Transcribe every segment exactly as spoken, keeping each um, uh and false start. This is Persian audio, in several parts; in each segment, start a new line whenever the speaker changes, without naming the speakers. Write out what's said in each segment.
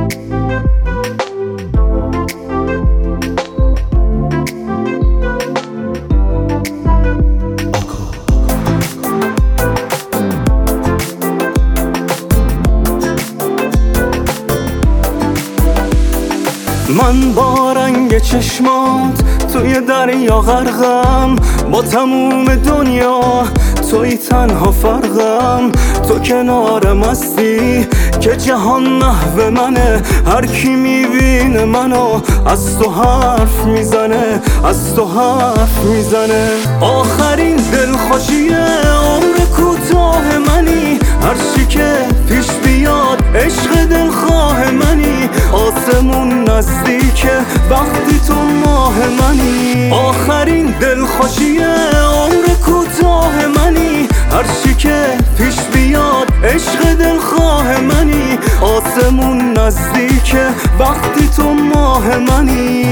من با رنگ چشمات توی دریا غرقم، با تموم دنیا توی تنها فرقم. تو کنارم هستی که جهان محو منه، هر کی میبینه منو از تو حرف میزنه، از تو حرف میزنه. آخرین دلخوشی عمر کوتاه منی، هر چی که پیش بیاد عشق دلخواه منی. آسمون نزدیکه وقتی تو ماه منی. آخرین دلخوشی عمر کوتاه منی، هر چی که پیش بیاد عشق دلخواه منی. آسمون نزدیکه وقتی تو ماه منی.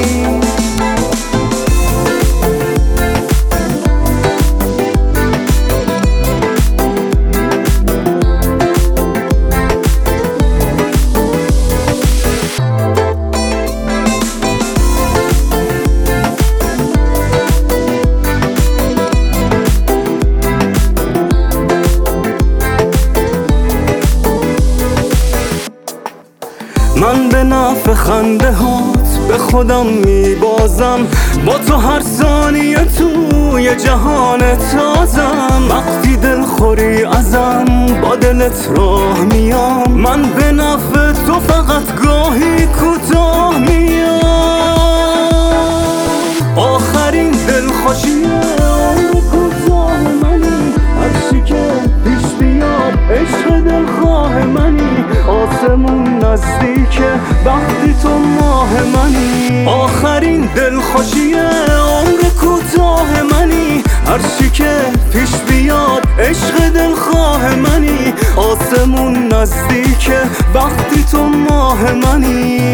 من به نفع خنده هات به خودم میبازم، با تو هر ثانیه توی جهان تازم. وقتی دل خوری ازم با دلت راه میام، من به نفع تو فقط گاهی کوتاه میام. آخرین دلخوشی عمر کوتاه منی، هر چی که پیش بیاد عشق دلخواه منی. آسمون نزدیکه وقتی تو ماه منی. آخرین دلخوشی عمر کوتاه منی، هر چی که پیش بیاد عشق دلخواه منی. آسمون نزدیکه وقتی تو ماه منی.